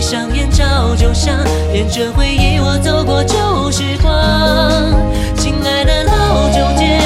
上眼照旧像，沿着回忆我走过旧时光。亲爱的老旧街，